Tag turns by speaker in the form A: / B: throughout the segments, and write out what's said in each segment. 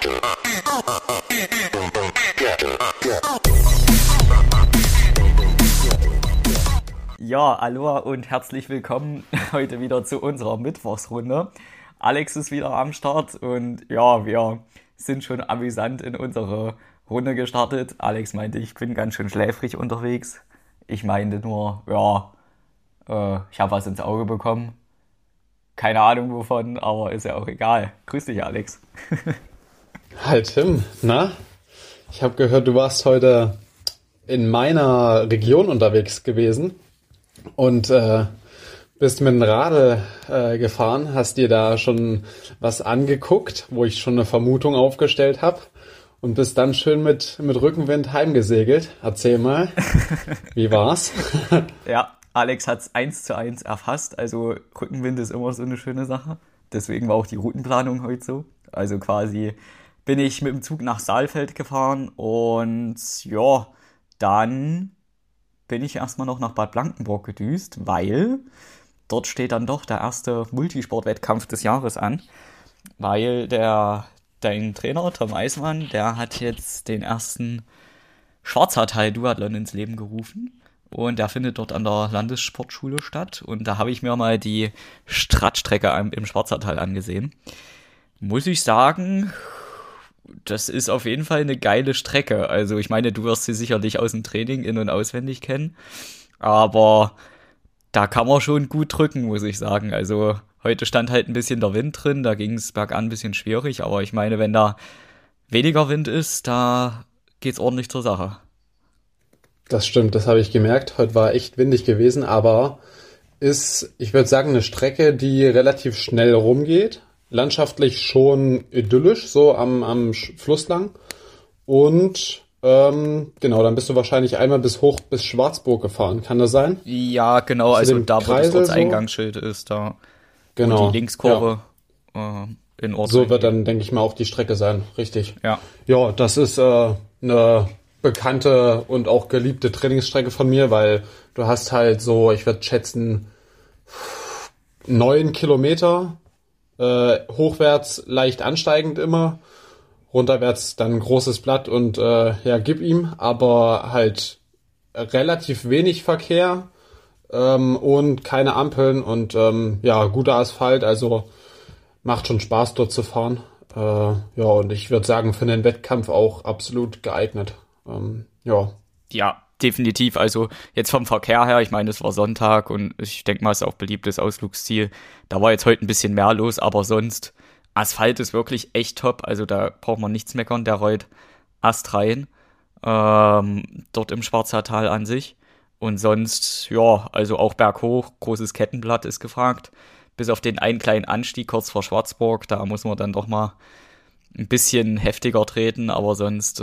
A: Ja, aloha und herzlich willkommen heute wieder zu unserer Mittwochsrunde. Alex ist wieder am Start und ja, wir sind schon amüsant in unsere Runde gestartet. Alex meinte, ich bin ganz schön schläfrig unterwegs. Ich meinte nur, ich habe was ins Auge bekommen. Keine Ahnung wovon, aber ist ja auch egal. Grüß dich, Alex.
B: Hi Tim, na? Ich habe gehört, du warst heute in meiner Region unterwegs gewesen und bist mit dem Radl gefahren, hast dir da schon was angeguckt, wo ich schon eine Vermutung aufgestellt habe und bist dann schön mit Rückenwind heimgesegelt. Erzähl mal, wie war's?
A: Ja, Alex hat es 1:1 erfasst, also Rückenwind ist immer so eine schöne Sache. Deswegen war auch die Routenplanung heute so. Also quasi bin ich mit dem Zug nach Saalfeld gefahren und ja, dann bin ich erstmal noch nach Bad Blankenburg gedüst, weil dort steht dann doch der erste Multisportwettkampf des Jahres an, weil dein Trainer Tom Eismann, der hat jetzt den ersten Schwarzertal-Duathlon ins Leben gerufen. Und der findet dort an der Landessportschule statt. Und da habe ich mir mal die Stradstrecke im Schwarzertal angesehen. Muss ich sagen, das ist auf jeden Fall eine geile Strecke. Also ich meine, du wirst sie sicherlich aus dem Training in- und auswendig kennen. Aber da kann man schon gut drücken, muss ich sagen. Also heute stand halt ein bisschen der Wind drin. Da ging es bergan ein bisschen schwierig. Aber ich meine, wenn da weniger Wind ist, da geht's ordentlich zur Sache.
B: Das stimmt, das habe ich gemerkt. Heute war echt windig gewesen, aber ist, ich würde sagen, eine Strecke, die relativ schnell rumgeht. Landschaftlich schon idyllisch, so am Fluss lang. Und genau, dann bist du wahrscheinlich einmal bis Schwarzburg gefahren. Kann das sein?
A: Ja, genau, also da, wo das Ortseingangsschild ist, da
B: genau,
A: wo die Linkskurve in Ordnung.
B: So wird dann, denke ich mal, auch die Strecke sein. Richtig.
A: Ja.
B: Ja, das ist eine bekannte und auch geliebte Trainingsstrecke von mir, weil du hast halt so, ich würde schätzen, 9 Kilometer, hochwärts leicht ansteigend immer, runterwärts dann ein großes Blatt und gib ihm, aber halt relativ wenig Verkehr und keine Ampeln und guter Asphalt, also macht schon Spaß dort zu fahren. Und ich würde sagen, für den Wettkampf auch absolut geeignet.
A: Ja, definitiv. Also jetzt vom Verkehr her, ich meine, es war Sonntag und ich denke mal, es ist auch beliebtes Ausflugsziel. Da war jetzt heute ein bisschen mehr los, aber sonst, Asphalt ist wirklich echt top. Also da braucht man nichts meckern, der rollt astrein dort im Schwarzertal an sich. Und sonst, ja, also auch berghoch, großes Kettenblatt ist gefragt. Bis auf den einen kleinen Anstieg kurz vor Schwarzburg, da muss man dann doch mal ein bisschen heftiger treten, aber sonst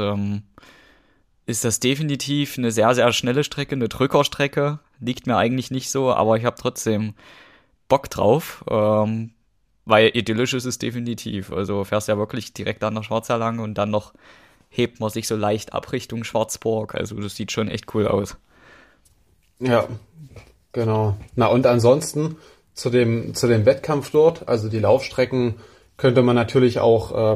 A: ist das definitiv eine sehr, sehr schnelle Strecke, eine Drückerstrecke. Liegt mir eigentlich nicht so, aber ich habe trotzdem Bock drauf, weil idyllisch ist es definitiv. Also fährst ja wirklich direkt an der Schwarzer lang und dann noch hebt man sich so leicht ab Richtung Schwarzburg. Also das sieht schon echt cool aus.
B: Ja, genau. Na und ansonsten zu dem Wettkampf dort, also die Laufstrecken könnte man natürlich auch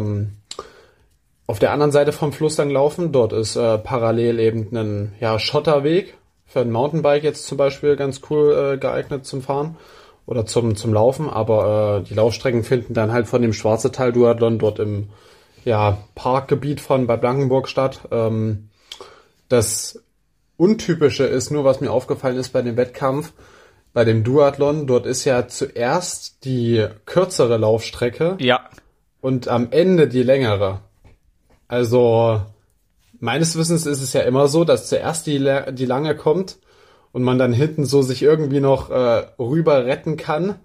B: auf der anderen Seite vom Fluss lang laufen. Dort ist parallel eben ein Schotterweg für ein Mountainbike jetzt zum Beispiel ganz cool geeignet zum Fahren oder zum Laufen. Aber die Laufstrecken finden dann halt von dem Schwarzetal-Duathlon dort im Parkgebiet von Bad Blankenburg statt. Das Untypische ist nur, was mir aufgefallen ist bei dem Wettkampf, bei dem Duathlon, dort ist ja zuerst die kürzere Laufstrecke und am Ende die längere. Also meines Wissens ist es ja immer so, dass zuerst die lange kommt und man dann hinten so sich irgendwie noch rüber retten kann.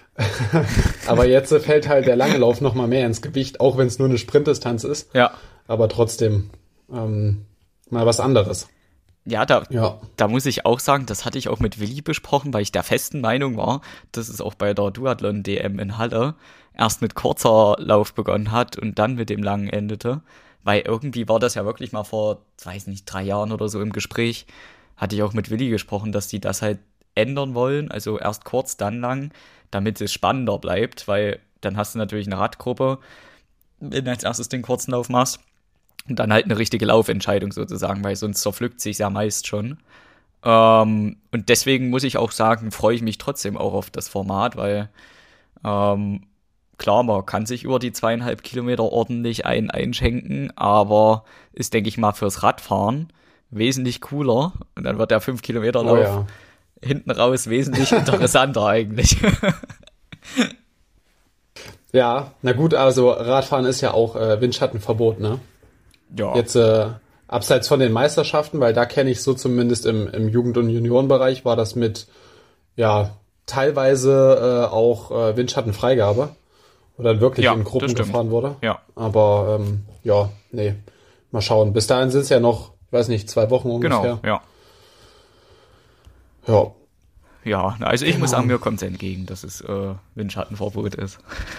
B: Aber jetzt fällt halt der lange Lauf noch mal mehr ins Gewicht, auch wenn es nur eine Sprintdistanz ist.
A: Ja.
B: Aber trotzdem mal was anderes.
A: Ja, da muss ich auch sagen, das hatte ich auch mit Willi besprochen, weil ich der festen Meinung war, dass es auch bei der Duathlon-DM in Halle erst mit kurzer Lauf begonnen hat und dann mit dem langen endete. Weil irgendwie war das ja wirklich mal vor, 3 Jahren oder so im Gespräch, hatte ich auch mit Willi gesprochen, dass die das halt ändern wollen, also erst kurz, dann lang, damit es spannender bleibt, weil dann hast du natürlich eine Radgruppe, wenn du als erstes den kurzen Lauf machst. Und dann halt eine richtige Laufentscheidung sozusagen, weil sonst zerpflückt sich ja meist schon. Und deswegen muss ich auch sagen, freue ich mich trotzdem auch auf das Format, weil klar, man kann sich über die 2,5 Kilometer ordentlich einschenken, aber ist, denke ich mal, fürs Radfahren wesentlich cooler. Und dann wird der 5-Kilometer-Lauf hinten raus wesentlich interessanter eigentlich.
B: Ja, na gut, also Radfahren ist ja auch Windschattenverbot, ne?
A: Ja.
B: Jetzt abseits von den Meisterschaften, weil da kenne ich so zumindest im Jugend- und Juniorenbereich war das mit, ja, teilweise auch Windschattenfreigabe, wo dann wirklich in Gruppen gefahren wurde.
A: Ja.
B: Aber ja, nee, mal schauen. Bis dahin sind es ja noch, ich weiß nicht, 2 Wochen ungefähr.
A: Genau, ja.
B: Ja.
A: Ja, also ich muss sagen, mir kommt es entgegen, dass es Windschattenverbot ist.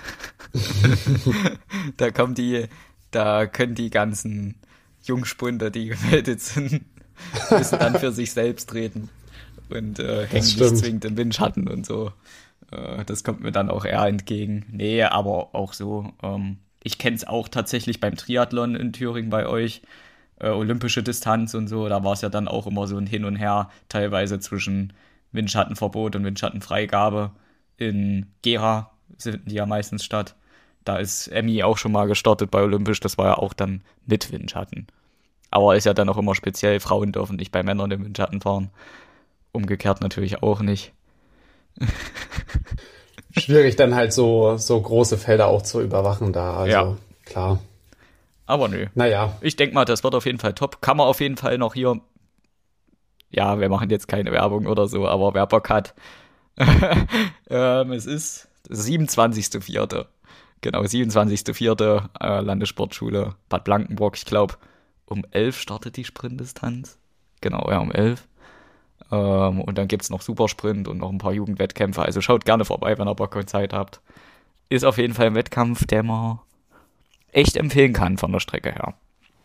A: Da können die ganzen Jungspunde, die gemeldet sind, müssen dann für sich selbst reden und hängen nicht zwingend im Windschatten und so. Das kommt mir dann auch eher entgegen. Nee, aber auch so. Ich kenne es auch tatsächlich beim Triathlon in Thüringen bei euch. Olympische Distanz und so, da war es ja dann auch immer so ein Hin und Her, teilweise zwischen Windschattenverbot und Windschattenfreigabe. In Gera finden die ja meistens statt. Da ist Emmy auch schon mal gestartet bei Olympisch, das war ja auch dann mit Windschatten. Aber ist ja dann auch immer speziell, Frauen dürfen nicht bei Männern im Windschatten fahren. Umgekehrt natürlich auch nicht.
B: Schwierig dann halt so große Felder auch zu überwachen da, also klar.
A: Aber nö.
B: Naja.
A: Ich denke mal, das wird auf jeden Fall top. Kann man auf jeden Fall noch hier, ja, wir machen jetzt keine Werbung oder so, aber wer Bock hat. Es ist 27.04. Genau, 27.04. Landessportschule Bad Blankenburg. Ich glaube, um 11 startet die Sprintdistanz. Genau, ja, um 11. Und dann gibt's noch Supersprint und noch ein paar Jugendwettkämpfe. Also schaut gerne vorbei, wenn ihr Bock und Zeit habt. Ist auf jeden Fall ein Wettkampf, der man echt empfehlen kann von der Strecke her.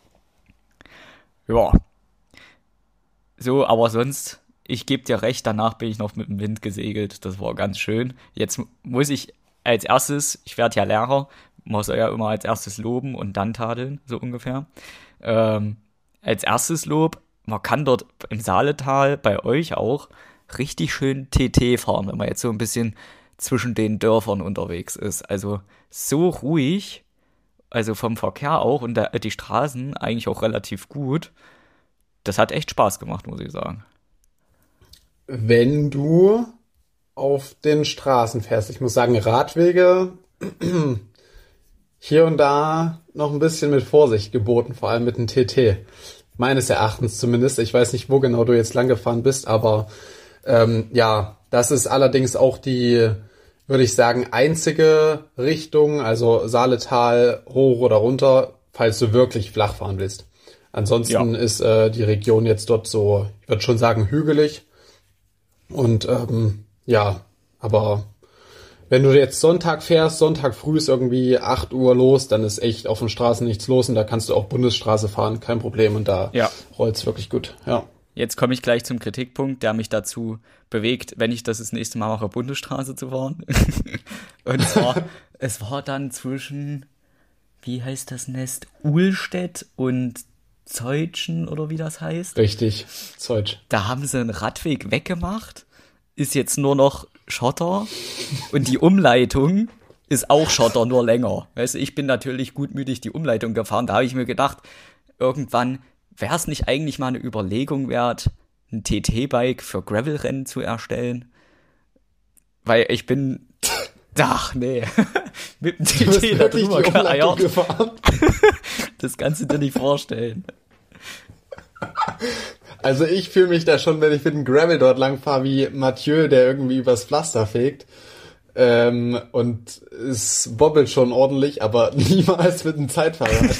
A: Ja. So, aber sonst, ich gebe dir recht, danach bin ich noch mit dem Wind gesegelt. Das war ganz schön. Jetzt muss ich als erstes, ich werde ja Lehrer, muss ja immer als erstes loben und dann tadeln, so ungefähr. Als erstes Lob, man kann dort im Saaletal bei euch auch richtig schön TT fahren, wenn man jetzt so ein bisschen zwischen den Dörfern unterwegs ist. Also so ruhig, also vom Verkehr auch und die Straßen eigentlich auch relativ gut. Das hat echt Spaß gemacht, muss ich sagen.
B: Wenn du auf den Straßen fährst, ich muss sagen, Radwege hier und da noch ein bisschen mit Vorsicht geboten, vor allem mit dem TT. Meines Erachtens zumindest. Ich weiß nicht, wo genau du jetzt lang gefahren bist, aber ja, das ist allerdings auch die, würde ich sagen, einzige Richtung, also Saaletal hoch oder runter, falls du wirklich flach fahren willst. Ansonsten ist die Region jetzt dort so, ich würde schon sagen, hügelig. Und ja, aber wenn du jetzt Sonntag fährst, Sonntag früh ist irgendwie 8 Uhr los, dann ist echt auf den Straßen nichts los und da kannst du auch Bundesstraße fahren, kein Problem und da rollt's wirklich gut, ja.
A: Jetzt komme ich gleich zum Kritikpunkt, der mich dazu bewegt, wenn ich das nächste Mal mache, Bundesstraße zu fahren. Und zwar, es war dann zwischen, wie heißt das Nest, Uhlstedt und Zeutschen oder wie das heißt.
B: Richtig, Zeutsch.
A: Da haben sie einen Radweg weggemacht, ist jetzt nur noch Schotter und die Umleitung ist auch Schotter, nur länger. Weißt du, ich bin natürlich gutmütig die Umleitung gefahren, da habe ich mir gedacht, irgendwann wäre es nicht eigentlich mal eine Überlegung wert, ein TT-Bike für Gravelrennen zu erstellen? Weil ich bin, ach nee, mit dem TT da drüber geeiert. Das kannst du dir nicht vorstellen.
B: Also ich fühle mich da schon, wenn ich mit dem Gravel dort lang fahre, wie Mathieu, der irgendwie übers Pflaster fegt. Und es bobbelt schon ordentlich, aber niemals mit einem Zeitfahrrad.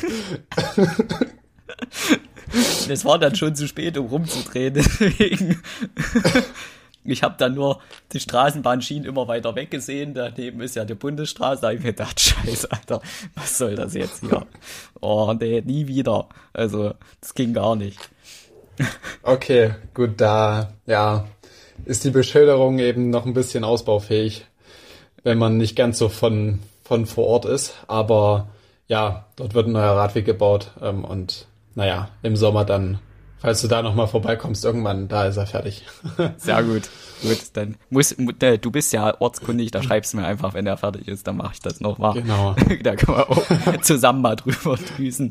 A: Es war dann schon zu spät, um rumzudrehen, deswegen. Ich habe dann nur die Straßenbahnschienen immer weiter weggesehen, daneben ist ja die Bundesstraße, da habe ich mir gedacht, scheiße, Alter, was soll das jetzt hier? Oh, nee, nie wieder. Also, das ging gar nicht.
B: Okay, gut, da, ja, ist die Beschilderung eben noch ein bisschen ausbaufähig, wenn man nicht ganz so von vor Ort ist, aber ja, dort wird ein neuer Radweg gebaut und naja, im Sommer dann, falls du da nochmal vorbeikommst, irgendwann, da ist er fertig.
A: Sehr gut. Gut, dann du bist ja ortskundig, da schreibst du mir einfach, wenn er fertig ist, dann mache ich das noch mal.
B: Genau.
A: Da können wir auch zusammen mal drüber düsen.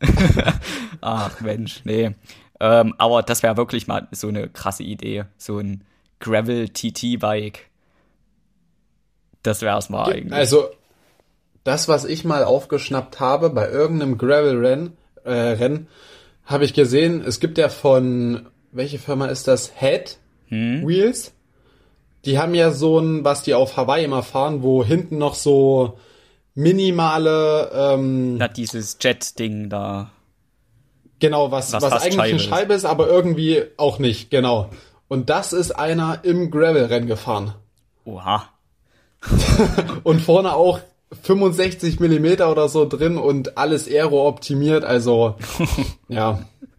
A: Ach Mensch, nee. Aber das wäre wirklich mal so eine krasse Idee, so ein Gravel-TT-Bike. Das wär's mal eigentlich.
B: Also, das, was ich mal aufgeschnappt habe bei irgendeinem Gravel-Rennen, habe ich gesehen, es gibt ja von, welche Firma ist das? Head Wheels? Die haben ja so ein, was die auf Hawaii immer fahren, wo hinten noch so minimale
A: Na, dieses Jet-Ding da.
B: Genau, was eigentlich eine Scheibe ist, aber irgendwie auch nicht, genau. Und das ist einer im Gravel-Rennen gefahren.
A: Oha.
B: Und vorne auch 65 Millimeter oder so drin und alles aero optimiert, also ja,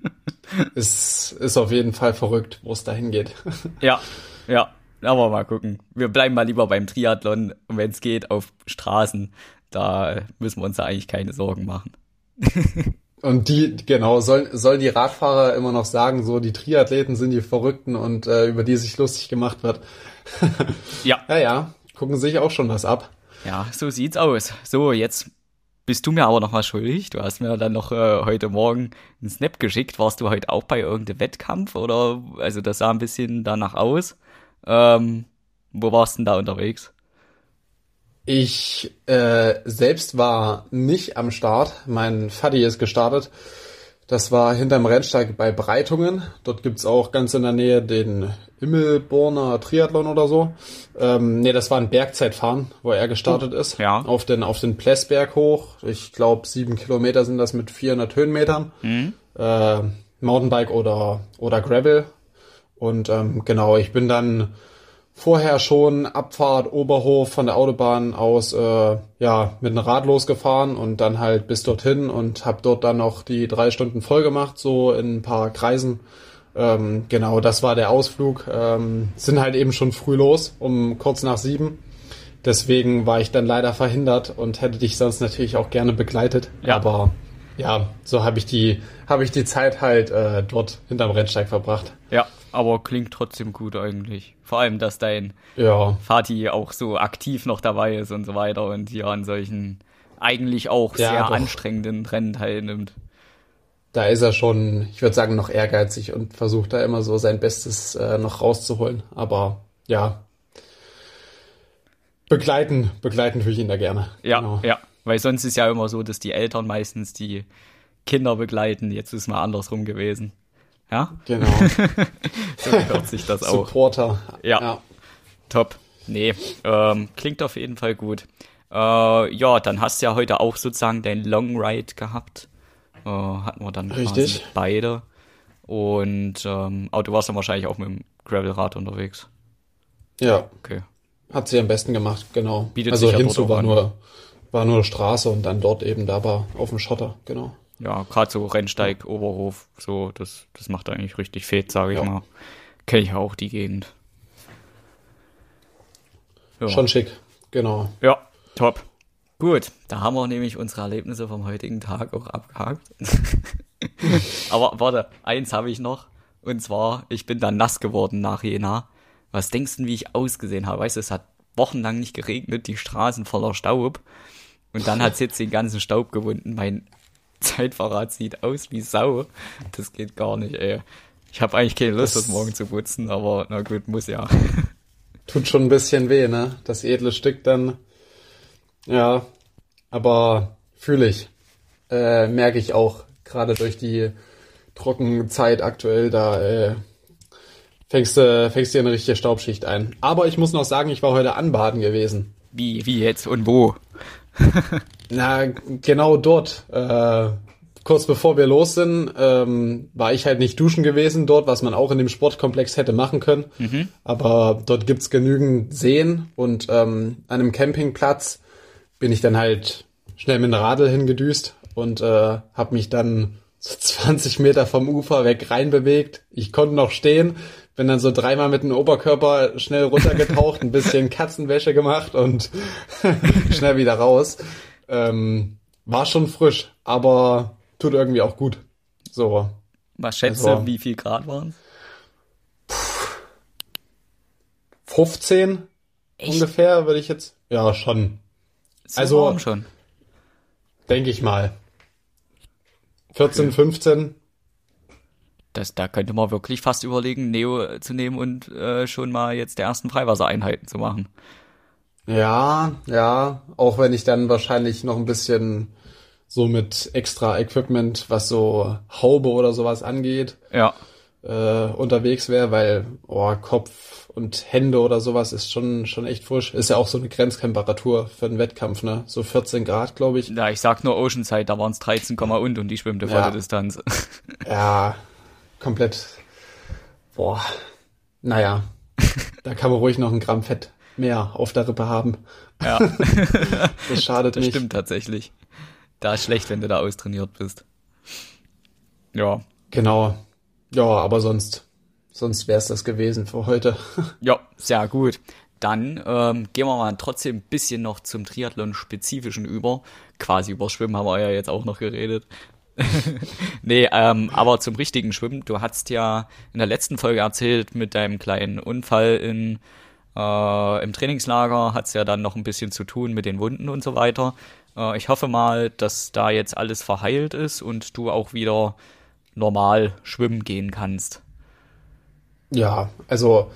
B: ist auf jeden Fall verrückt, wo es dahin geht.
A: Ja, aber mal gucken. Wir bleiben mal lieber beim Triathlon und wenn es geht, auf Straßen. Da müssen wir uns da eigentlich keine Sorgen machen.
B: Und sollen die Radfahrer immer noch sagen, so die Triathleten sind die Verrückten und über die sich lustig gemacht wird.
A: Ja.
B: Ja, gucken sich auch schon was ab.
A: Ja, so sieht's aus. So, jetzt bist du mir aber noch mal schuldig. Du hast mir dann noch heute Morgen einen Snap geschickt. Warst du heute auch bei irgendeinem Wettkampf oder? Also das sah ein bisschen danach aus. Wo warst du denn da unterwegs?
B: Ich selbst war nicht am Start. Mein Vati ist gestartet. Das war hinterm Rennsteig bei Breitungen. Dort gibt's auch ganz in der Nähe den Immelborner Triathlon oder so. Das war ein Bergzeitfahren, wo er gestartet ist.
A: Ja.
B: Auf den Plessberg hoch. Ich glaube 7 Kilometer sind das mit 400 Höhenmetern. Mountainbike oder Gravel. Und genau, ich bin dann vorher schon Abfahrt Oberhof von der Autobahn aus mit dem Rad losgefahren und dann halt bis dorthin und habe dort dann noch die 3 Stunden voll gemacht, so in ein paar Kreisen. Genau, das war der Ausflug. Sind halt eben schon früh los, um kurz nach 7. Deswegen war ich dann leider verhindert und hätte dich sonst natürlich auch gerne begleitet.
A: Ja.
B: Aber ja, so habe ich die Zeit halt dort hinterm Rennsteig verbracht.
A: Ja, aber klingt trotzdem gut eigentlich. Vor allem, dass dein Vati auch so aktiv noch dabei ist und so weiter und hier an solchen eigentlich auch sehr anstrengenden Rennen teilnimmt.
B: Da ist er schon, ich würde sagen, noch ehrgeizig und versucht da immer so sein Bestes noch rauszuholen. Aber ja, begleiten tue ich ihn da gerne.
A: Ja,
B: genau.
A: Ja, weil sonst ist ja immer so, dass die Eltern meistens die Kinder begleiten. Jetzt ist mal andersrum gewesen. Ja?
B: Genau.
A: So gehört sich das auch.
B: Supporter.
A: Ja. Top. Nee, klingt auf jeden Fall gut. Dann hast du ja heute auch sozusagen dein Long Ride gehabt. Hatten wir dann quasi beide. Und aber du warst dann wahrscheinlich auch mit dem Gravelrad unterwegs.
B: Ja.
A: Okay.
B: Hat sie am besten gemacht, genau.
A: Bietet
B: also
A: sich ja
B: hinzu
A: dort
B: war nur Straße und dann dort eben da war auf dem Schotter, genau.
A: Ja, gerade so Rennsteig, Oberhof, so, das macht eigentlich richtig fett, sage ich mal. Kenne ich auch die Gegend. Ja.
B: Schon schick, genau.
A: Ja, top. Gut, da haben wir nämlich unsere Erlebnisse vom heutigen Tag auch abgehakt. Aber warte, eins habe ich noch. Und zwar, ich bin dann nass geworden nach Jena. Was denkst du, wie ich ausgesehen habe? Weißt du, es hat wochenlang nicht geregnet, die Straßen voller Staub. Und dann hat es jetzt den ganzen Staub gewunden. Mein Zeitfahrrad sieht aus wie Sau. Das geht gar nicht, ey. Ich habe eigentlich keine Lust, das morgen zu putzen, aber na gut, muss ja.
B: Tut schon ein bisschen weh, ne? Das edle Stück dann. Ja, aber fühle ich. Merke ich auch. Gerade durch die Trockenzeit aktuell, da fängst du eine richtige Staubschicht ein. Aber ich muss noch sagen, ich war heute anbaden gewesen.
A: Wie jetzt und wo?
B: Na, genau dort. Kurz bevor wir los sind, war ich halt nicht duschen gewesen dort, was man auch in dem Sportkomplex hätte machen können. Mhm. Aber dort gibt's genügend Seen und an einem Campingplatz bin ich dann halt schnell mit dem Radl hingedüst und habe mich dann so 20 Meter vom Ufer weg reinbewegt. Ich konnte noch stehen, bin dann so 3-mal mit dem Oberkörper schnell runtergetaucht, ein bisschen Katzenwäsche gemacht und schnell wieder raus. war schon frisch, aber tut irgendwie auch gut. So.
A: Was schätzt
B: Also,
A: du, wie viel Grad waren es?
B: 15
A: Echt?
B: ungefähr würde ich jetzt. Ja, schon.
A: So
B: Also,
A: warm schon.
B: denke ich mal. 14, 15.
A: Da könnte man wirklich fast überlegen, Neo zu nehmen und schon mal jetzt die ersten Freiwassereinheiten zu machen.
B: Ja, auch wenn ich dann wahrscheinlich noch ein bisschen so mit extra Equipment, was so Haube oder sowas angeht,
A: Ja,
B: unterwegs wäre, weil Kopf und Hände oder sowas ist schon echt frisch. Ist ja auch so eine Grenztemperatur für den Wettkampf, ne? So 14 Grad, glaube ich.
A: ja, ich sag nur Oceanside, da waren es 13, und die schwimmte volle
B: Ja.
A: Distanz.
B: Ja, komplett. Boah. Naja, da kann man ruhig noch 1 Gramm Fett mehr auf der Rippe haben.
A: Ja,
B: Das schadet
A: das
B: nicht.
A: stimmt tatsächlich. Da ist schlecht, wenn du da austrainiert bist. Ja,
B: Genau. Ja, aber sonst wäre es das gewesen für heute.
A: ja, sehr gut. Dann gehen wir mal trotzdem ein bisschen noch zum Triathlon-Spezifischen über. Quasi über Schwimmen haben wir ja jetzt auch noch geredet. Nee, aber zum richtigen Schwimmen. Du hast ja in der letzten Folge erzählt, mit deinem kleinen Unfall im Trainingslager hat's ja dann noch ein bisschen zu tun mit den Wunden und so weiter. Ich hoffe mal, dass da jetzt alles verheilt ist und du auch wieder normal schwimmen gehen kannst.
B: Ja, also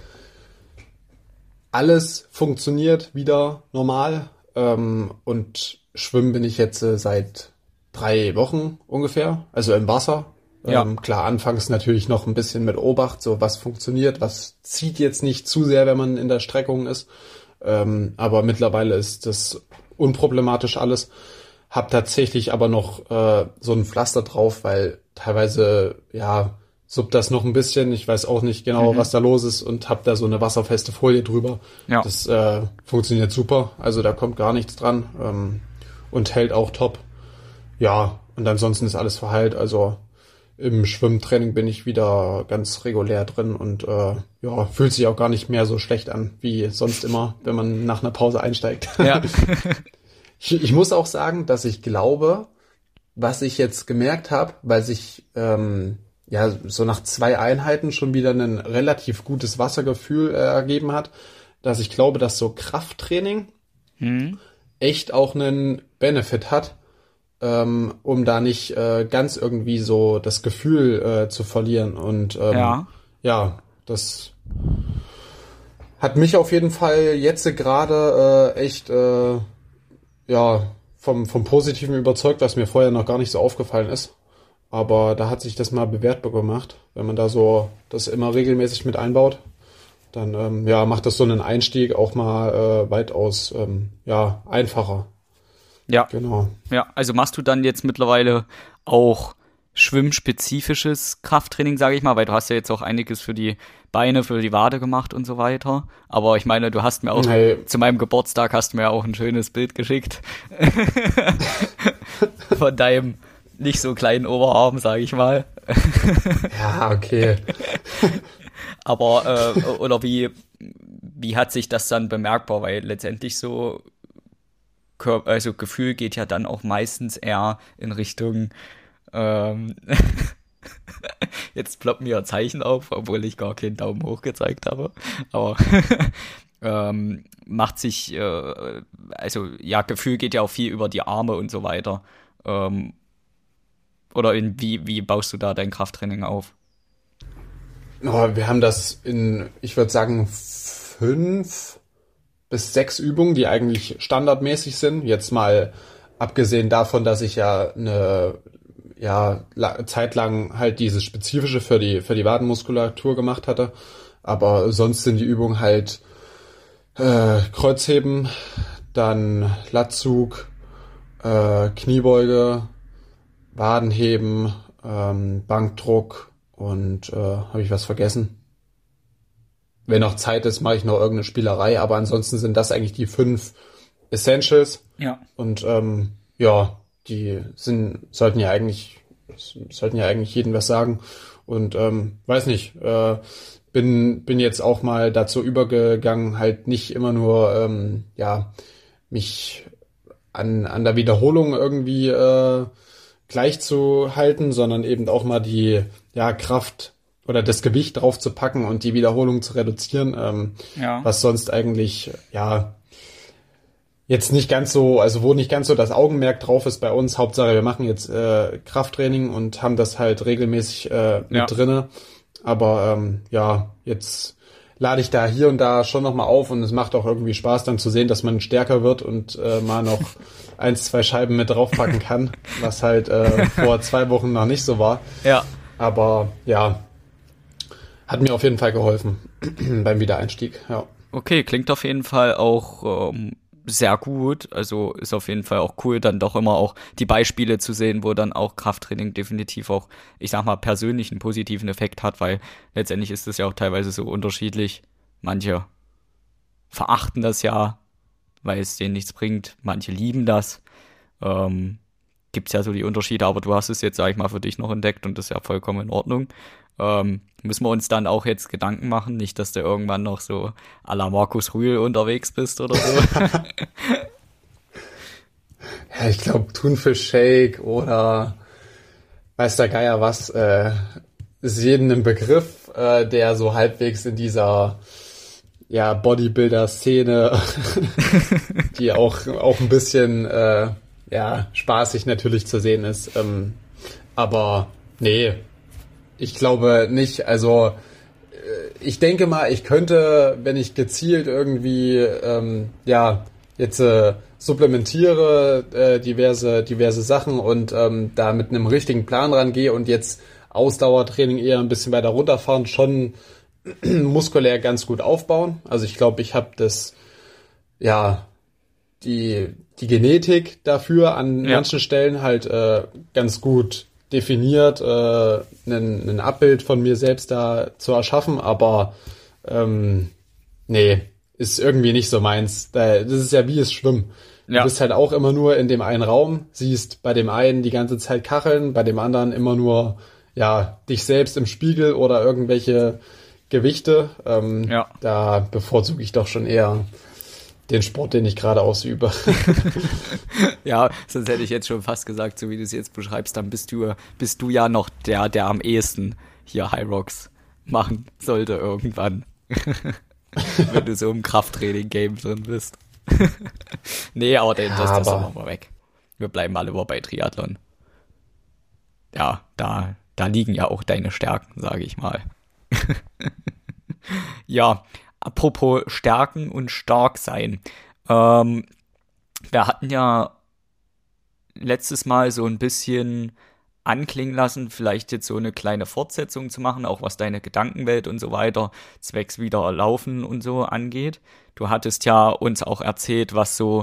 B: alles funktioniert wieder normal. Und schwimmen bin ich jetzt seit 3 Wochen ungefähr, also im Wasser.
A: Ja.
B: Klar, anfangs natürlich noch ein bisschen mit Obacht, so was funktioniert, was zieht jetzt nicht zu sehr, wenn man in der Streckung ist. Aber mittlerweile ist das unproblematisch alles. Hab tatsächlich aber noch so ein Pflaster drauf, weil teilweise, ja, suppt das noch ein bisschen. Ich weiß auch nicht genau, was da los ist und hab da so eine wasserfeste Folie drüber.
A: Ja.
B: Das funktioniert super. Also da kommt gar nichts dran und hält auch top. Ja, und ansonsten ist alles verheilt. Also im Schwimmtraining bin ich wieder ganz regulär drin und ja, fühlt sich auch gar nicht mehr so schlecht an wie sonst immer, wenn man nach einer Pause einsteigt.
A: Ja.
B: Ich muss auch sagen, dass ich glaube, was ich jetzt gemerkt habe, weil sich ja so nach 2 Einheiten schon wieder ein relativ gutes Wassergefühl ergeben hat, dass ich glaube, dass so Krafttraining echt auch einen Benefit hat, um da nicht ganz irgendwie so das Gefühl zu verlieren. Und
A: Ja.
B: ja, das hat mich auf jeden Fall jetzt gerade echt ja vom Positiven überzeugt, was mir vorher noch gar nicht so aufgefallen ist. Aber da hat sich das mal bemerkbar gemacht, wenn man da so das immer regelmäßig mit einbaut, dann ja macht das so einen Einstieg auch mal weitaus ja einfacher.
A: Ja.
B: Genau.
A: Ja, also machst du dann jetzt mittlerweile auch schwimmspezifisches Krafttraining, sage ich mal, weil du hast ja jetzt auch einiges für die Beine, für die Wade gemacht und so weiter. Aber ich meine, du hast mir auch
B: Nee.
A: zu meinem Geburtstag hast du mir auch ein schönes Bild geschickt von deinem nicht so kleinen Oberarm, sage ich mal.
B: Ja, okay.
A: Aber oder wie hat sich das dann bemerkbar? Weil letztendlich so also Gefühl geht ja dann auch meistens eher in Richtung jetzt ploppt mir ein Zeichen auf, obwohl ich gar keinen Daumen hoch gezeigt habe. Aber macht sich, also ja, Gefühl geht ja auch viel über die Arme und so weiter. Oder wie baust du da dein Krafttraining auf?
B: Oh, wir haben das in, ich würde sagen, 5 bis 6 Übungen, die eigentlich standardmäßig sind. Jetzt mal abgesehen davon, dass ich ja eine Zeit lang halt dieses Spezifische für die Wadenmuskulatur gemacht hatte. Aber sonst sind die Übungen halt Kreuzheben, dann Latzug, Kniebeuge, Wadenheben, Bankdruck und habe ich was vergessen? Wenn noch Zeit ist, mache ich noch irgendeine Spielerei, aber ansonsten sind das eigentlich die 5 Essentials.
A: Ja.
B: Und ja, die sollten ja eigentlich jedem was sagen. Und weiß nicht, bin jetzt auch mal dazu übergegangen, halt nicht immer nur mich an der Wiederholung irgendwie gleich zu halten, sondern eben auch mal die Kraft oder das Gewicht drauf zu packen und die Wiederholung zu reduzieren, was sonst eigentlich jetzt nicht ganz so, also wo nicht ganz so das Augenmerk drauf ist bei uns. Hauptsache, wir machen jetzt Krafttraining und haben das halt regelmäßig mit drinne. Aber jetzt lade ich da hier und da schon nochmal auf und es macht auch irgendwie Spaß dann zu sehen, dass man stärker wird und mal noch 1-2 Scheiben mit draufpacken kann, was halt vor 2 Wochen noch nicht so war.
A: Ja.
B: Aber hat mir auf jeden Fall geholfen beim Wiedereinstieg, ja.
A: Okay, klingt auf jeden Fall auch sehr gut. Also ist auf jeden Fall auch cool, dann doch immer auch die Beispiele zu sehen, wo dann auch Krafttraining definitiv auch, ich sag mal, persönlich einen positiven Effekt hat, weil letztendlich ist es ja auch teilweise so unterschiedlich. Manche verachten das ja, weil es denen nichts bringt. Manche lieben das. Gibt's ja so die Unterschiede, aber du hast es jetzt, sag ich mal, für dich noch entdeckt und das ist ja vollkommen in Ordnung. Müssen wir uns dann auch jetzt Gedanken machen, nicht, dass du irgendwann noch so à la Markus Rühl unterwegs bist oder so.
B: Ja, ich glaube Thunfisch-Shake oder weiß der Geier was, ist jedem ein Begriff, der so halbwegs in dieser Bodybuilder-Szene, die auch ein bisschen spaßig natürlich zu sehen ist. Aber nee, ich glaube nicht. Also ich denke mal, ich könnte, wenn ich gezielt irgendwie jetzt supplementiere diverse Sachen und da mit einem richtigen Plan rangehe und jetzt Ausdauertraining eher ein bisschen weiter runterfahren, schon muskulär ganz gut aufbauen. Also ich glaube, ich habe das die Genetik dafür an manchen Stellen halt ganz gut definiert, ein Abbild von mir selbst da zu erschaffen, aber nee, ist irgendwie nicht so meins. Das ist ja wie es Schwimmen. Du bist halt auch immer nur in dem einen Raum, siehst bei dem einen die ganze Zeit Kacheln, bei dem anderen immer nur dich selbst im Spiegel oder irgendwelche Gewichte. Da bevorzuge ich doch schon eher den Sport, den ich gerade ausübe.
A: Ja, sonst hätte ich jetzt schon fast gesagt, so wie du es jetzt beschreibst, dann bist du ja noch der am ehesten hier High Rocks machen sollte irgendwann. Wenn du so im Krafttraining-Game drin bist. Nee, aber das machen wir weg. Wir bleiben alle mal bei Triathlon. Ja, da liegen ja auch deine Stärken, sage ich mal. Ja, apropos Stärken und stark sein. Wir hatten ja letztes Mal so ein bisschen anklingen lassen, vielleicht jetzt so eine kleine Fortsetzung zu machen, auch was deine Gedankenwelt und so weiter, zwecks wieder Laufen und so angeht. Du hattest ja uns auch erzählt, was so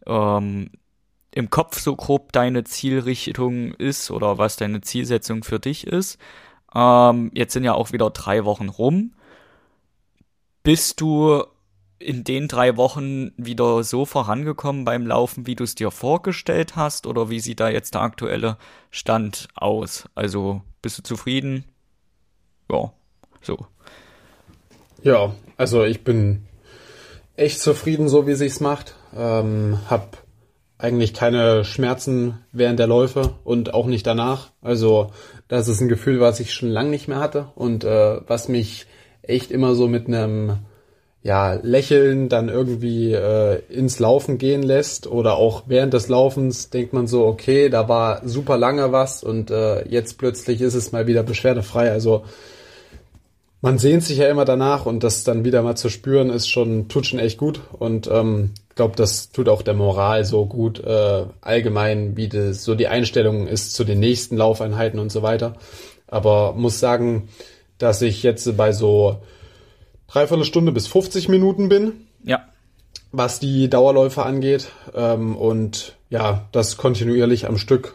A: im Kopf so grob deine Zielrichtung ist oder was deine Zielsetzung für dich ist. Jetzt sind ja auch wieder 3 Wochen rum. Bist du in den 3 Wochen wieder so vorangekommen beim Laufen, wie du es dir vorgestellt hast? Oder wie sieht da jetzt der aktuelle Stand aus? Also, bist du zufrieden? Ja, so.
B: Ja, also ich bin echt zufrieden, so wie es sich macht. Hab eigentlich keine Schmerzen während der Läufe und auch nicht danach. Also das ist ein Gefühl, was ich schon lange nicht mehr hatte und was mich echt immer so mit einem Lächeln dann irgendwie ins Laufen gehen lässt oder auch während des Laufens denkt man so, okay, da war super lange was und jetzt plötzlich ist es mal wieder beschwerdefrei. Also man sehnt sich ja immer danach und das dann wieder mal zu spüren tut schon echt gut und ich glaube, das tut auch der Moral so gut allgemein, wie das so die Einstellung ist zu den nächsten Laufeinheiten und so weiter. Aber muss sagen, dass ich jetzt bei so 3/4 Stunde bis 50 Minuten bin, was die Dauerläufe angeht. Und das kontinuierlich am Stück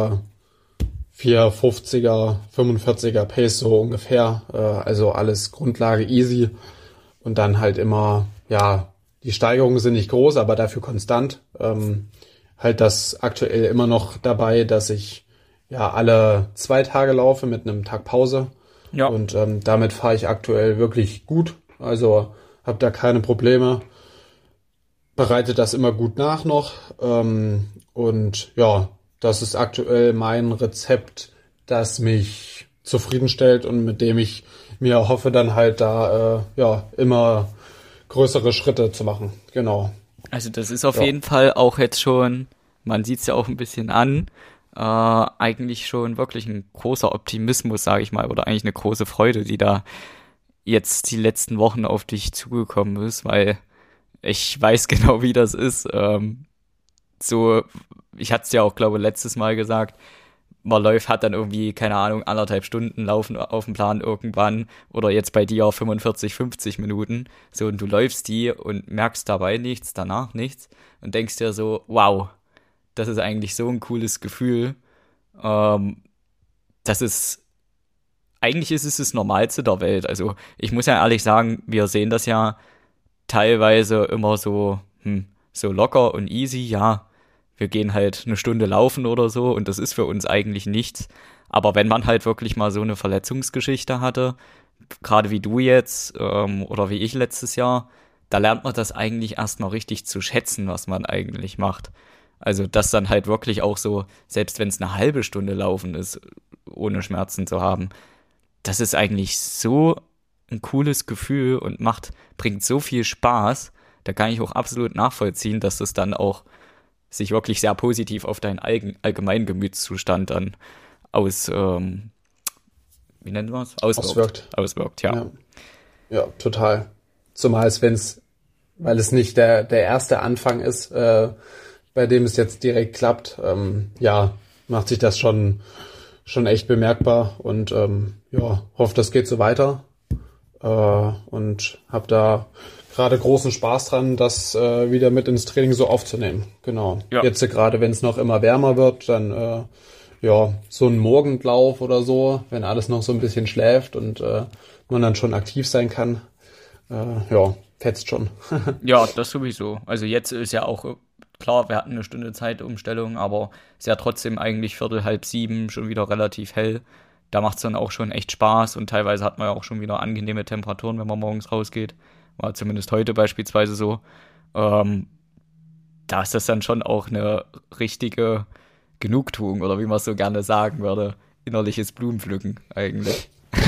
B: 450er, 45er Pace so ungefähr. Also alles Grundlage easy. Und dann halt immer, die Steigerungen sind nicht groß, aber dafür konstant. Halt das aktuell immer noch dabei, dass ich alle 2 Tage laufe mit einem Tag Pause. Ja. Und damit fahre ich aktuell wirklich gut. Also habe da keine Probleme. bereite das immer gut nach noch. Und ja, das ist aktuell mein Rezept, das mich zufriedenstellt und mit dem ich mir hoffe, dann halt da ja immer größere Schritte zu machen. Genau.
A: Also das ist auf
B: Ja.
A: jeden Fall auch jetzt schon, man sieht es ja auch ein bisschen an, eigentlich schon wirklich ein großer Optimismus, sage ich mal, oder eigentlich eine große Freude, die da jetzt die letzten Wochen auf dich zugekommen ist, weil ich weiß genau, wie das ist. So, ich hatte es ja auch, glaube ich, letztes Mal gesagt, man läuft, hat dann irgendwie, keine Ahnung, 1,5 Stunden laufen auf dem Plan irgendwann oder jetzt bei dir 45, 50 Minuten. So, und du läufst die und merkst dabei nichts, danach nichts und denkst dir so, wow, das ist eigentlich so ein cooles Gefühl. Ähm, das ist, eigentlich ist es das Normalste der Welt. Also, ich muss ja ehrlich sagen, wir sehen das ja teilweise immer so, so locker und easy, ja, wir gehen halt eine Stunde laufen oder so und das ist für uns eigentlich nichts. Aber wenn man halt wirklich mal so eine Verletzungsgeschichte hatte, gerade wie du jetzt oder wie ich letztes Jahr, da lernt man das eigentlich erst mal richtig zu schätzen, was man eigentlich macht. Also das dann halt wirklich auch so, selbst wenn es eine halbe Stunde laufen ist, ohne Schmerzen zu haben, das ist eigentlich so ein cooles Gefühl und bringt so viel Spaß. Da kann ich auch absolut nachvollziehen, dass das dann auch sich wirklich sehr positiv auf deinen allgemeinen Gemütszustand dann aus, wie nennt man es?
B: Auswirkt.
A: Auswirkt, ja.
B: Ja, ja, total. Zumal weil es nicht der erste Anfang ist, bei dem es jetzt direkt klappt, ja, macht sich das schon echt bemerkbar und ja, hoffe, das geht so weiter und habe da gerade großen Spaß dran, das wieder mit ins Training so aufzunehmen. Genau.
A: Ja.
B: Jetzt gerade, wenn es noch immer wärmer wird, dann ja, so ein Morgenlauf oder so, wenn alles noch so ein bisschen schläft und man dann schon aktiv sein kann, ja, fetzt schon.
A: Ja, das sowieso. Also jetzt ist ja auch, klar, wir hatten eine Stunde Zeitumstellung, aber ist ja trotzdem eigentlich 6:45 schon wieder relativ hell. Da macht es dann auch schon echt Spaß und teilweise hat man ja auch schon wieder angenehme Temperaturen, wenn man morgens rausgeht. War zumindest heute beispielsweise so. Ähm, Da ist das dann schon auch eine richtige Genugtuung oder wie man es so gerne sagen würde, innerliches Blumenpflücken eigentlich.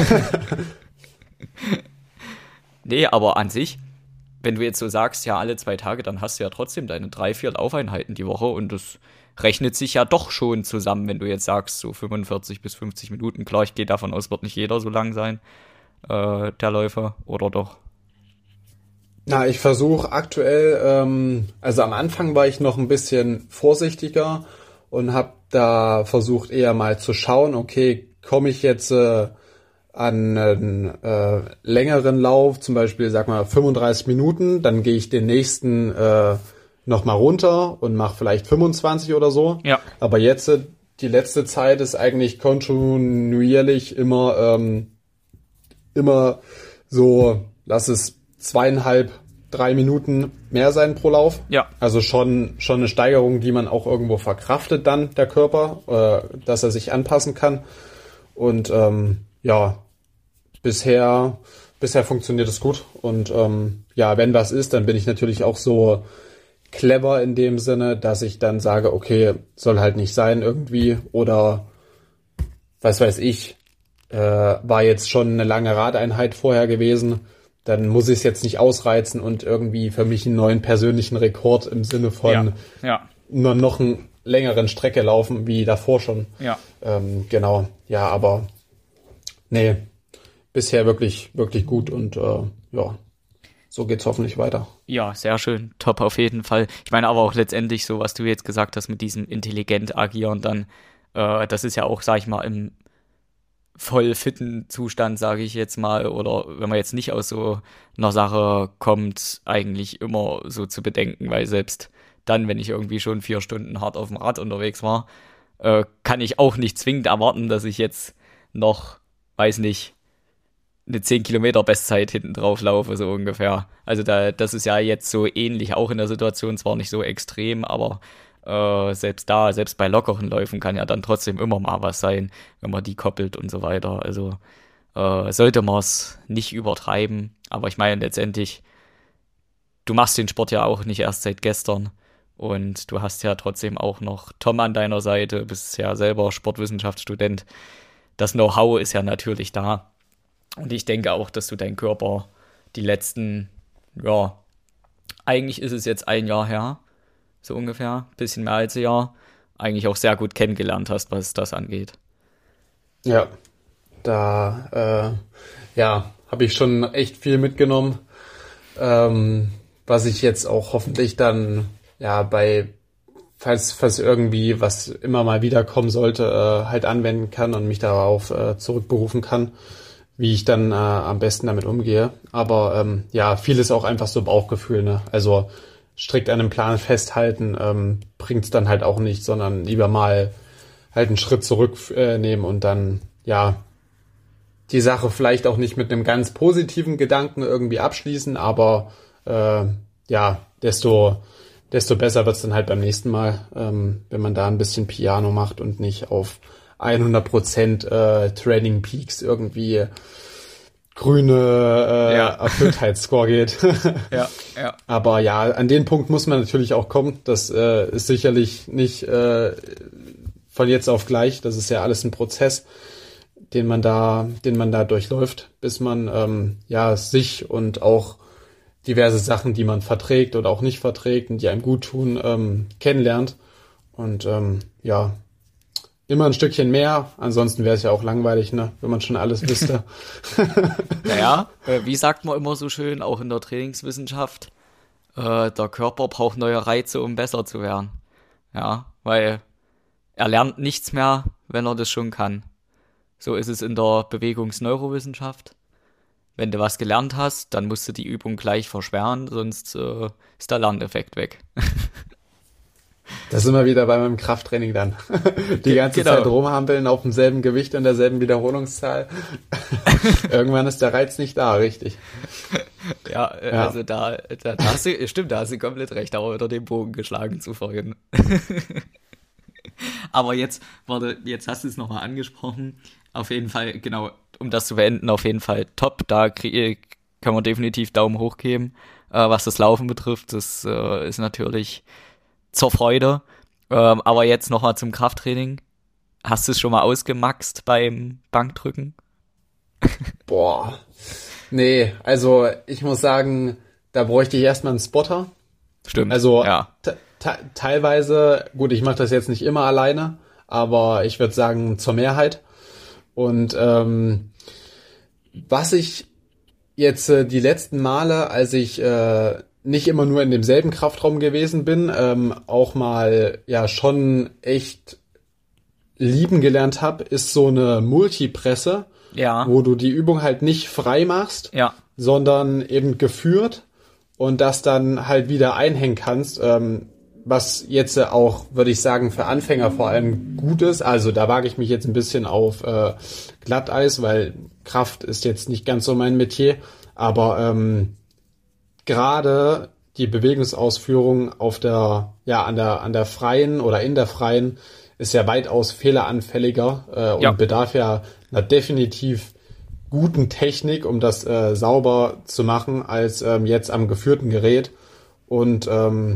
A: Nee, aber an sich, wenn du jetzt so sagst, ja, alle 2 Tage, dann hast du ja trotzdem deine 3, 4 Laufeinheiten die Woche und das rechnet sich ja doch schon zusammen, wenn du jetzt sagst, so 45 bis 50 Minuten. Klar, ich gehe davon aus, wird nicht jeder so lang sein, der Läufer, oder doch?
B: Na, ich versuche aktuell, also am Anfang war ich noch ein bisschen vorsichtiger und habe da versucht eher mal zu schauen, okay, komme ich jetzt an einen längeren Lauf, zum Beispiel, sag mal 35 Minuten, dann gehe ich den nächsten noch mal runter und mache vielleicht 25 oder so.
A: Ja.
B: Aber jetzt, die letzte Zeit ist eigentlich kontinuierlich immer so, lass es 2,5, 3 Minuten mehr sein pro Lauf.
A: Ja.
B: Also schon eine Steigerung, die man auch irgendwo verkraftet dann, der Körper, dass er sich anpassen kann. Und ja, bisher funktioniert es gut. Und ja, wenn was ist, dann bin ich natürlich auch so clever in dem Sinne, dass ich dann sage, okay, soll halt nicht sein irgendwie. Oder was weiß ich, war jetzt schon eine lange Radeinheit vorher gewesen, dann muss ich es jetzt nicht ausreizen und irgendwie für mich einen neuen persönlichen Rekord im Sinne von
A: Ja.
B: nur noch einen längeren Strecke laufen wie davor schon.
A: Ja.
B: Genau, ja, aber nee, bisher wirklich, wirklich gut und ja, so geht's hoffentlich weiter.
A: Ja, sehr schön. Top auf jeden Fall. Ich meine aber auch letztendlich so, was du jetzt gesagt hast mit diesem intelligent agieren, dann, das ist ja auch, sag ich mal, im voll fitten Zustand, sage ich jetzt mal, oder wenn man jetzt nicht aus so einer Sache kommt, eigentlich immer so zu bedenken, weil selbst dann, wenn ich irgendwie schon 4 Stunden hart auf dem Rad unterwegs war, kann ich auch nicht zwingend erwarten, dass ich jetzt noch, weiß nicht, eine 10 Kilometer Bestzeit hinten drauf laufe, so ungefähr. Also das ist ja jetzt so ähnlich, auch in der Situation, zwar nicht so extrem, aber selbst bei lockeren Läufen kann ja dann trotzdem immer mal was sein, wenn man die koppelt und so weiter. Also sollte man es nicht übertreiben. Aber ich meine letztendlich, du machst den Sport ja auch nicht erst seit gestern und du hast ja trotzdem auch noch Tom an deiner Seite, bist ja selber Sportwissenschaftsstudent. Das Know-how ist ja natürlich da. Und ich denke auch, dass du deinen Körper die letzten, ja, eigentlich ist es jetzt ein Jahr her, so ungefähr, bisschen mehr als ein Jahr, eigentlich auch sehr gut kennengelernt hast, was das angeht.
B: Ja, da habe ich schon echt viel mitgenommen, was ich jetzt auch hoffentlich dann falls irgendwie was immer mal wieder kommen sollte, halt anwenden kann und mich darauf zurückberufen kann, wie ich dann am besten damit umgehe. Aber vieles auch einfach so Bauchgefühl, ne? Also strikt an einem Plan festhalten bringt's dann halt auch nicht, sondern lieber mal halt einen Schritt zurücknehmen und dann die Sache vielleicht auch nicht mit einem ganz positiven Gedanken irgendwie abschließen, aber desto besser wird's dann halt beim nächsten Mal, wenn man da ein bisschen Piano macht und nicht auf 100% Training Peaks irgendwie grüne Erfülltheitsscore geht.
A: Ja.
B: Aber ja, an den Punkt muss man natürlich auch kommen. Das ist sicherlich nicht von jetzt auf gleich. Das ist ja alles ein Prozess, den man da durchläuft, bis man sich und auch diverse Sachen, die man verträgt oder auch nicht verträgt und die einem gut tun, kennenlernt. Und immer ein Stückchen mehr. Ansonsten wäre es ja auch langweilig, ne, wenn man schon alles wüsste.
A: Naja, wie sagt man immer so schön, auch in der Trainingswissenschaft, der Körper braucht neue Reize, um besser zu werden. Ja, weil er lernt nichts mehr, wenn er das schon kann. So ist es in der Bewegungsneurowissenschaft. Wenn du was gelernt hast, dann musst du die Übung gleich verschweren, sonst ist der Lerneffekt weg.
B: Das sind wir wieder bei meinem Krafttraining dann. Die ganze Zeit rumhampeln auf demselben Gewicht und derselben Wiederholungszahl. Irgendwann ist der Reiz nicht da, richtig.
A: Ja. Also da hast du komplett recht, aber wieder den Bogen geschlagen zu vorhin. Aber jetzt hast du es nochmal angesprochen. Auf jeden Fall, genau, um das zu beenden, auf jeden Fall top. Da kann man definitiv Daumen hoch geben. Was das Laufen betrifft, das ist natürlich zur Freude. Aber jetzt nochmal zum Krafttraining. Hast du es schon mal ausgemaxt beim Bankdrücken?
B: Boah. Nee, also ich muss sagen, da bräuchte ich erstmal einen Spotter.
A: Stimmt.
B: Also teilweise, gut, ich mache das jetzt nicht immer alleine, aber ich würde sagen zur Mehrheit. Und was ich jetzt die letzten Male, als ich nicht immer nur in demselben Kraftraum gewesen bin, auch mal schon echt lieben gelernt habe, ist so eine Multipresse, wo du die Übung halt nicht frei machst, sondern eben geführt und das dann halt wieder einhängen kannst, was jetzt auch, würde ich sagen, für Anfänger vor allem gut ist. Also da wage ich mich jetzt ein bisschen auf Glatteis, weil Kraft ist jetzt nicht ganz so mein Metier, aber gerade die Bewegungsausführung auf an der freien oder in der freien ist ja weitaus fehleranfälliger und bedarf ja einer definitiv guten Technik, um das sauber zu machen, als jetzt am geführten Gerät. Und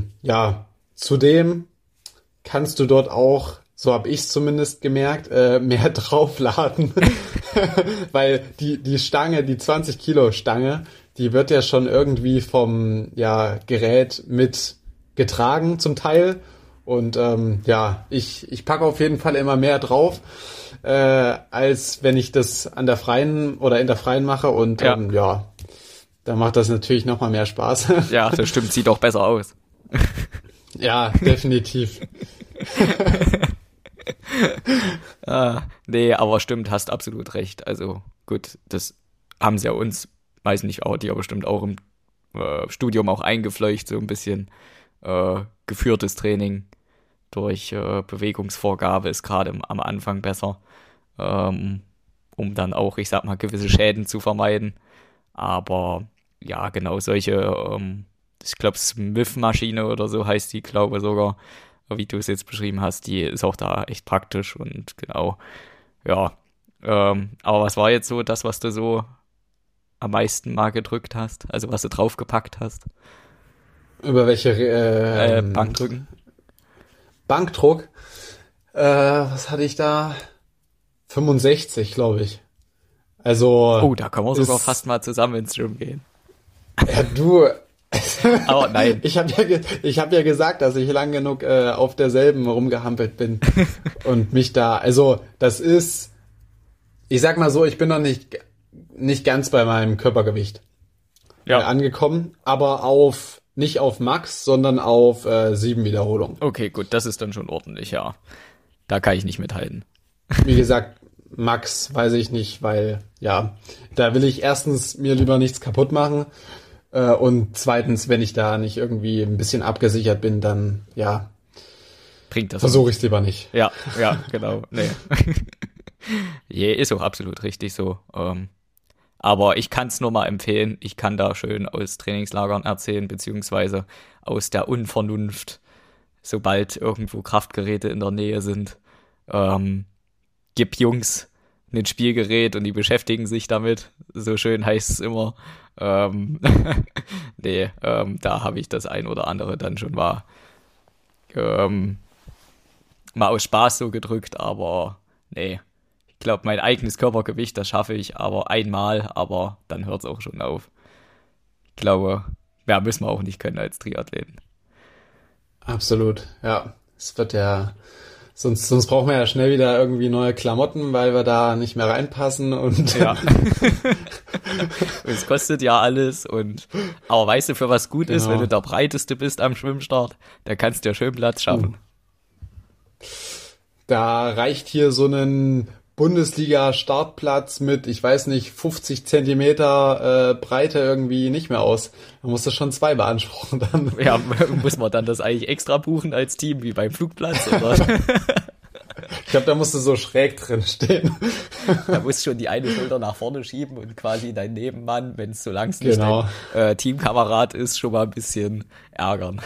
B: zudem kannst du dort auch, so habe ich es zumindest gemerkt, mehr draufladen, weil die Stange, die 20 Kilo Stange, die wird ja schon irgendwie vom Gerät mit getragen zum Teil. Und ich packe auf jeden Fall immer mehr drauf, als wenn ich das an der freien oder in der freien mache. Und da macht das natürlich nochmal mehr Spaß.
A: Ja, das stimmt, sieht auch besser aus.
B: Ja, definitiv.
A: Nee, aber stimmt, hast absolut recht. Also gut, das haben sie ja uns, weiß nicht, auch die aber bestimmt auch im Studium auch eingefleucht, so ein bisschen geführtes Training durch Bewegungsvorgabe ist gerade am Anfang besser, um dann auch, ich sag mal, gewisse Schäden zu vermeiden. Aber ja, genau solche, ich glaube Smith-Maschine oder so heißt die, glaube sogar, wie du es jetzt beschrieben hast, die ist auch da echt praktisch und genau, ja. Aber was war jetzt so das, was du so am meisten mal gedrückt hast, also was du draufgepackt hast?
B: Über welche
A: Bankdrücken?
B: Bankdruck? Was hatte ich da? 65, glaube ich. Also.
A: Oh, da können wir sogar fast mal zusammen ins Gym gehen.
B: Ja, du.
A: Aber nein.
B: Ich hab ja gesagt, dass ich lang genug auf derselben rumgehampelt bin und mich da. Also das ist. Ich sag mal so, ich bin noch nicht ganz bei meinem Körpergewicht angekommen, aber nicht auf Max, sondern auf 7 Wiederholungen.
A: Okay, gut, das ist dann schon ordentlich, ja. Da kann ich nicht mithalten.
B: Wie gesagt, Max weiß ich nicht, weil, ja, da will ich erstens mir lieber nichts kaputt machen und zweitens, wenn ich da nicht irgendwie ein bisschen abgesichert bin, dann, ja,
A: bringt das.
B: Versuche ich es lieber nicht.
A: Ja, genau, nee. Ist auch absolut richtig so. Aber ich kann es nur mal empfehlen. Ich kann da schön aus Trainingslagern erzählen, beziehungsweise aus der Unvernunft, sobald irgendwo Kraftgeräte in der Nähe sind. Gib Jungs ein Spielgerät und die beschäftigen sich damit. So schön heißt es immer. Da habe ich das ein oder andere dann schon mal aus Spaß so gedrückt, aber nee. Ich glaube, mein eigenes Körpergewicht, das schaffe ich aber einmal, aber dann hört es auch schon auf. Ich glaube, mehr müssen wir auch nicht können als Triathleten.
B: Absolut, ja. Es wird ja, sonst brauchen wir ja schnell wieder irgendwie neue Klamotten, weil wir da nicht mehr reinpassen und
A: ja. Es kostet ja alles aber weißt du, für was gut ist, wenn du der Breiteste bist am Schwimmstart, da kannst du ja schön Platz schaffen.
B: Da reicht hier so ein Bundesliga-Startplatz mit, ich weiß nicht, 50 Zentimeter Breite irgendwie nicht mehr aus. Da musst du schon 2 beanspruchen dann.
A: Ja, muss man dann das eigentlich extra buchen als Team, wie beim Flugplatz, oder?
B: Ich glaube, da musst du so schräg drin stehen.
A: Da musst du schon die eine Schulter nach vorne schieben und quasi dein Nebenmann, wenn es so langsam nicht dein Teamkamerad ist, schon mal ein bisschen ärgern.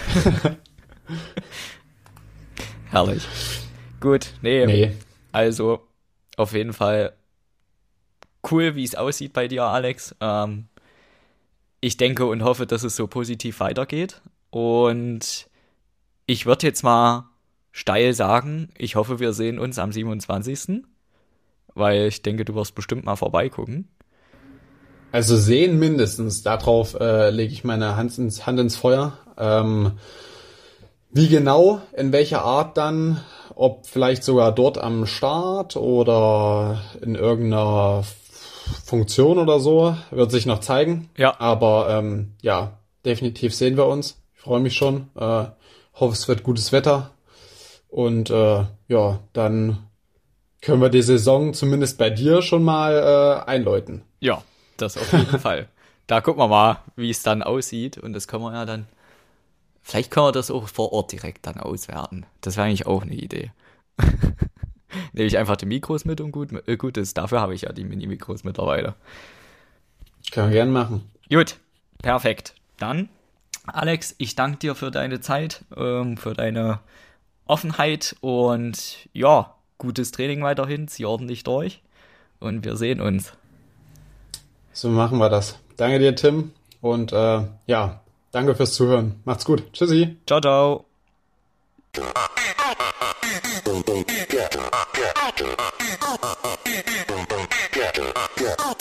A: Herrlich. Gut, nee. Also auf jeden Fall cool, wie es aussieht bei dir, Alex. Ich denke und hoffe, dass es so positiv weitergeht. Und ich würde jetzt mal steil sagen, ich hoffe, wir sehen uns am 27. Weil ich denke, du wirst bestimmt mal vorbeigucken.
B: Also sehen mindestens. Darauf lege ich meine Hand ins Feuer. Wie genau, in welcher Art dann, ob vielleicht sogar dort am Start oder in irgendeiner Funktion oder so, wird sich noch zeigen.
A: Ja.
B: Aber ja, definitiv sehen wir uns. Ich freue mich schon. Hoffe, es wird gutes Wetter. Und ja, dann können wir die Saison zumindest bei dir schon mal einläuten.
A: Ja, das auf jeden Fall. Da gucken wir mal, wie es dann aussieht. Und das können wir ja dann, vielleicht können wir das auch vor Ort direkt dann auswerten. Das wäre eigentlich auch eine Idee. Nehme ich einfach die Mikros mit und gut ist. Dafür habe ich ja die Mini-Mikros mittlerweile.
B: Können wir gerne machen.
A: Gut, perfekt. Dann, Alex, ich danke dir für deine Zeit, für deine Offenheit und ja, gutes Training weiterhin. Zieh ordentlich durch und wir sehen uns.
B: So machen wir das. Danke dir, Tim. Und ja, danke fürs Zuhören. Macht's gut. Tschüssi.
A: Ciao, ciao.
C: Get